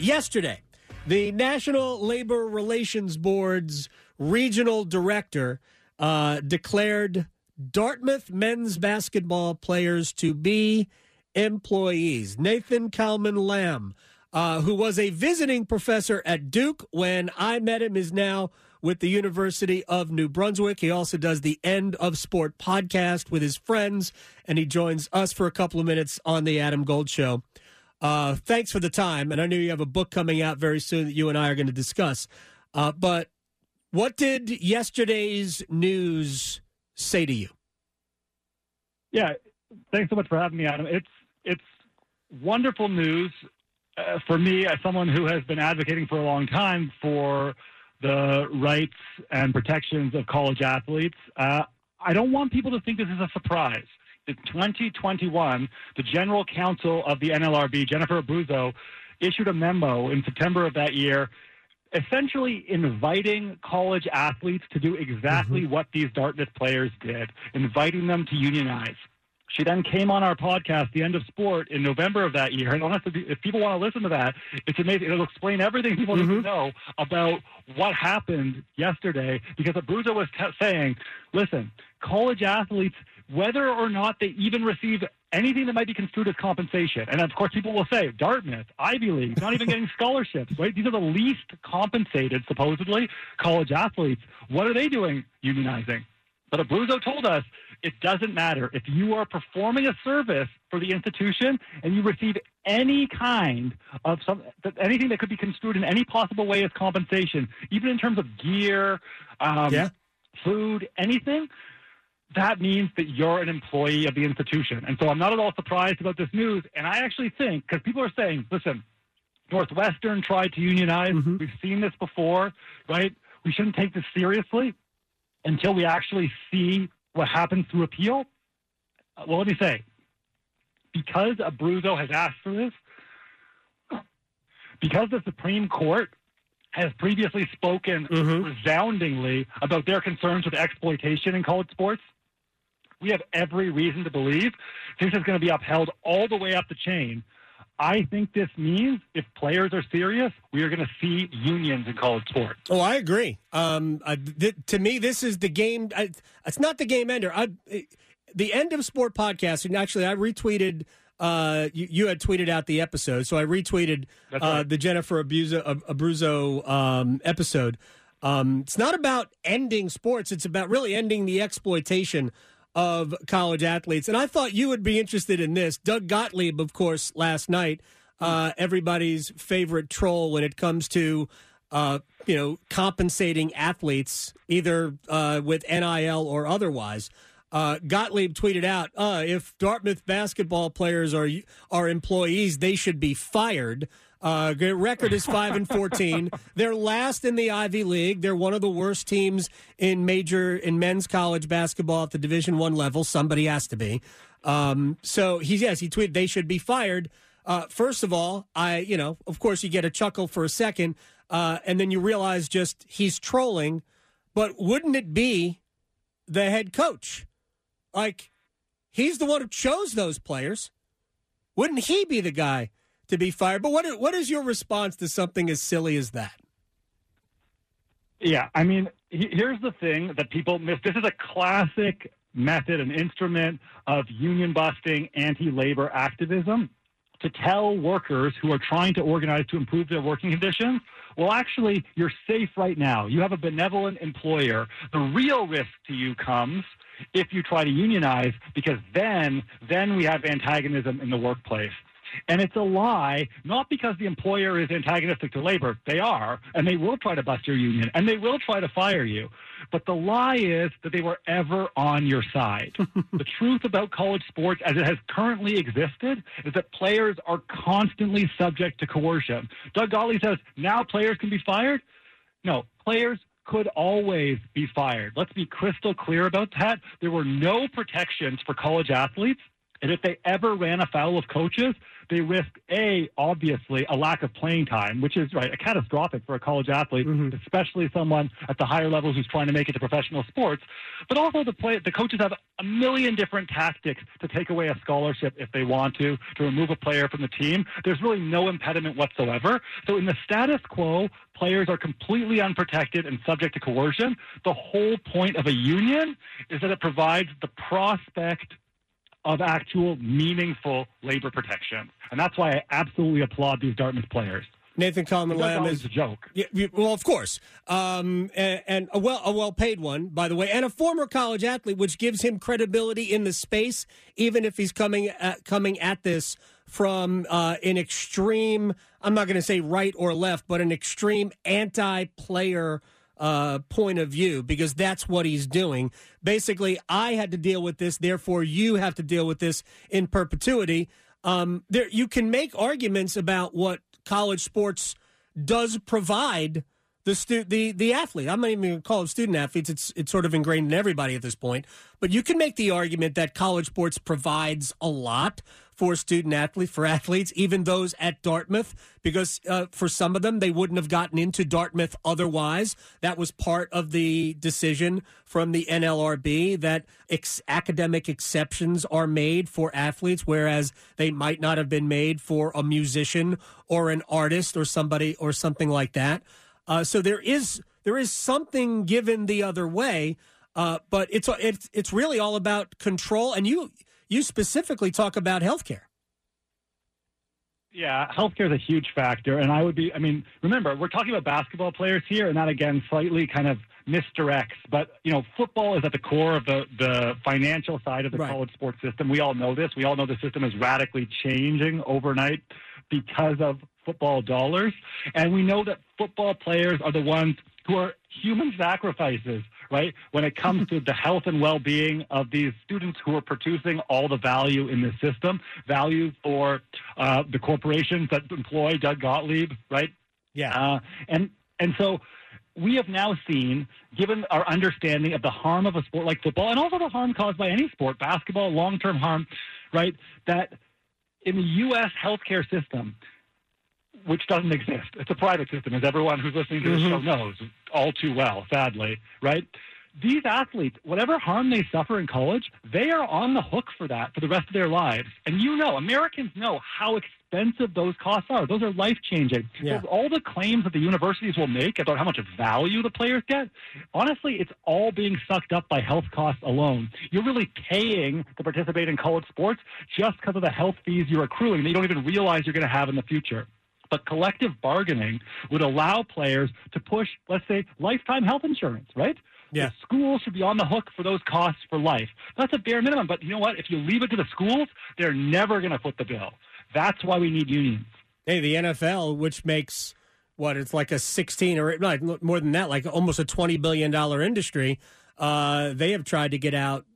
yesterday, the National Labor Relations Board's regional director declared Dartmouth men's basketball players to be employees. Nathan Kalman Lamb, who was a visiting professor at Duke when I met him, is now with the University of New Brunswick. He also does the End of Sport podcast with his friends, and he joins us for a couple of minutes on the Adam Gold Show. Thanks for the time, and I know you have a book coming out very soon that you and I are going to discuss. But what did yesterday's news say to you? Yeah, thanks so much for having me, Adam. It's wonderful news for me as someone who has been advocating for a long time for the rights and protections of college athletes. I don't want people to think this is a surprise. In 2021, the general counsel of the NLRB, Jennifer Abruzzo, issued a memo in September of that year essentially inviting college athletes to do exactly what these Dartmouth players did, inviting them to unionize. She then came on our podcast, The End of Sport, in November of that year. And honestly, if people want to listen to that, it's amazing. It'll explain everything people need to know about what happened yesterday, because Abruzzo was saying, listen, college athletes, whether or not they even receive anything that might be construed as compensation, and of course people will say, Dartmouth, Ivy League, not even getting scholarships, right? These are the least compensated, supposedly, college athletes. What are they doing unionizing? But Abruzzo told us it doesn't matter. If you are performing a service for the institution and you receive any kind of anything that could be construed in any possible way as compensation, even in terms of gear, food, anything, that means that you're an employee of the institution. And so I'm not at all surprised about this news. And I actually think, because people are saying, listen, Northwestern tried to unionize. We've seen this before, right? We shouldn't take this seriously until we actually see what happens through appeal. Well, let me say, because Abruzzo has asked for this, because the Supreme Court has previously spoken resoundingly about their concerns with exploitation in college sports, we have every reason to believe this is going to be upheld all the way up the chain. I think this means if players are serious, we are going to see unions in college sports. Oh, I agree. To me, this is the game. It's not the game ender. The End of Sport podcast, and actually I retweeted, you had tweeted out the episode, so I retweeted the Jennifer Abruzzo episode. It's not about ending sports. It's about really ending the exploitation of college athletes. And I thought you would be interested in this. Doug Gottlieb, of course, last night, everybody's favorite troll when it comes to, compensating athletes, either with NIL or otherwise. Gottlieb tweeted out, if Dartmouth basketball players are employees, they should be fired. Their record is 5-14. They're last in the Ivy League. They're one of the worst teams in men's college basketball at the Division I level. Somebody has to be. So he tweeted they should be fired. First of all, of course you get a chuckle for a second, and then you realize just he's trolling. But wouldn't it be the head coach? Like, he's the one who chose those players. Wouldn't he be the guy to be fired? But what is your response to something as silly as that? Yeah, I mean, here's the thing that people miss. This is a classic method, an instrument of union busting, anti-labor activism, to tell workers who are trying to organize to improve their working conditions, well, actually, you're safe right now. You have a benevolent employer. The real risk to you comes if you try to unionize, because then we have antagonism in the workplace. And it's a lie, not because the employer is antagonistic to labor. They are, and they will try to bust your union, and they will try to fire you. But the lie is that they were ever on your side. The truth about college sports as it has currently existed is that players are constantly subject to coercion. Doug Gottlieb says, now players can be fired? No, players could always be fired. Let's be crystal clear about that. There were no protections for college athletes And if they ever ran afoul of coaches, they risk, obviously, a lack of playing time, which is catastrophic for a college athlete, especially someone at the higher levels who's trying to make it to professional sports. But also the coaches have a million different tactics to take away a scholarship if they want to remove a player from the team. There's really no impediment whatsoever. So in the status quo, players are completely unprotected and subject to coercion. The whole point of a union is that it provides the prospect of actual meaningful labor protection. And that's why I absolutely applaud these Dartmouth players. Nathan Coleman Lamb is a joke. Yeah, well, of course, and a well-paid one, by the way, and a former college athlete, which gives him credibility in the space, even if he's coming at this from an extreme. I'm not going to say right or left, but an extreme anti-player point of view, because that's what he's doing. Basically, I had to deal with this, therefore you have to deal with this in perpetuity. You can make arguments about what college sports does provide the athlete. I'm not even going to call them student athletes. It's sort of ingrained in everybody at this point. But you can make the argument that college sports provides a lot for athletes, even those at Dartmouth, because for some of them, they wouldn't have gotten into Dartmouth otherwise. That was part of the decision from the NLRB that academic exceptions are made for athletes, whereas they might not have been made for a musician or an artist or something like that. So there is something given the other way, but it's really all about control. And you specifically talk about healthcare. Yeah, healthcare is a huge factor. And remember, we're talking about basketball players here, and that, again, slightly kind of misdirects. But, football is at the core of the financial side of the college sports system. We all know this. We all know the system is radically changing overnight because of football dollars. And we know that football players are the ones who are human sacrifices, right, when it comes to the health and well-being of these students who are producing all the value in this system, value for the corporations that employ Doug Gottlieb, right? Yeah. And so we have now seen, given our understanding of the harm of a sport like football, and also the harm caused by any sport, basketball, long-term harm, right, that in the U.S. healthcare system, which doesn't exist. It's a private system, as everyone who's listening to the show knows all too well, sadly, right? These athletes, whatever harm they suffer in college, they are on the hook for that for the rest of their lives. And Americans know how expensive those costs are. Those are life-changing. Yeah. So all the claims that the universities will make about how much value the players get, honestly, it's all being sucked up by health costs alone. You're really paying to participate in college sports just because of the health fees you're accruing that you don't even realize you're going to have in the future. But collective bargaining would allow players to push, let's say, lifetime health insurance, right? Yeah. The schools should be on the hook for those costs for life. That's a bare minimum. But you know what? If you leave it to the schools, they're never going to foot the bill. That's why we need unions. Hey, the NFL, which makes it's like a 16 or not more than that, like almost a $20 billion industry. They have tried to get out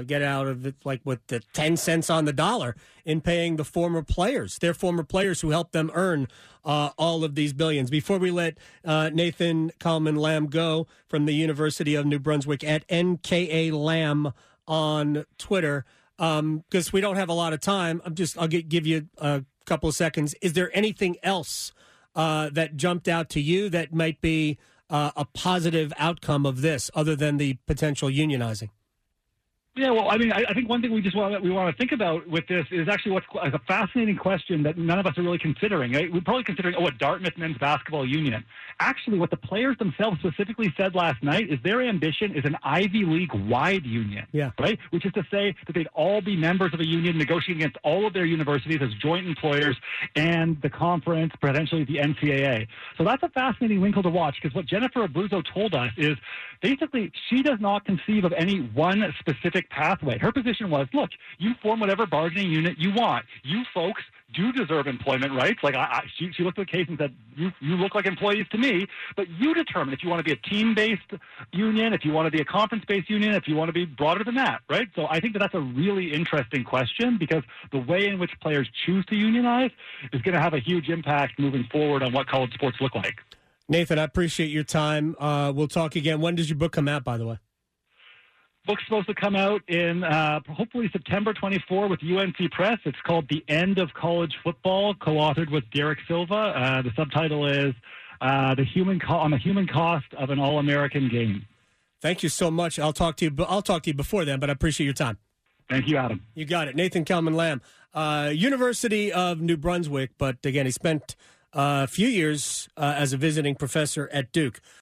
of it, like with the 10 cents on the dollar in paying their former players who helped them earn all of these billions. Before we let Nathan Coleman Lamb go from the University of New Brunswick at NKA Lamb on Twitter, because we don't have a lot of time, I'll give you a couple of seconds. Is there anything else that jumped out to you that might be a positive outcome of this, other than the potential unionizing? Yeah, well, I think one thing we want to think about with this is actually what's a fascinating question that none of us are really considering. Right? We're probably considering, a Dartmouth men's basketball union. Actually, what the players themselves specifically said last night is their ambition is an Ivy League-wide union, right? Which is to say that they'd all be members of a union negotiating against all of their universities as joint employers and the conference, potentially the NCAA. So that's a fascinating wrinkle to watch, because what Jennifer Abruzzo told us is basically she does not conceive of any one specific pathway. Her position was, look, you form whatever bargaining unit you want. You folks do deserve employment rights. Like she looked at the case and said, you look like employees to me, but you determine if you want to be a team-based union, if you want to be a conference-based union, if you want to be broader than that, right? So I think that's a really interesting question, because the way in which players choose to unionize is going to have a huge impact moving forward on what college sports look like. Nathan, I appreciate your time. We'll talk again. When does your book come out, by the way? book's supposed to come out in hopefully September 24 with UNC Press. It's called The End of College Football, co-authored with Derek Silva. The subtitle is on the human cost of an All-American game. Thank you so much. I'll talk to you before then, but I appreciate your time. Thank you, Adam. You got it. Nathan Kelman-Lamb, University of New Brunswick, but again, he spent a few years as a visiting professor at Duke.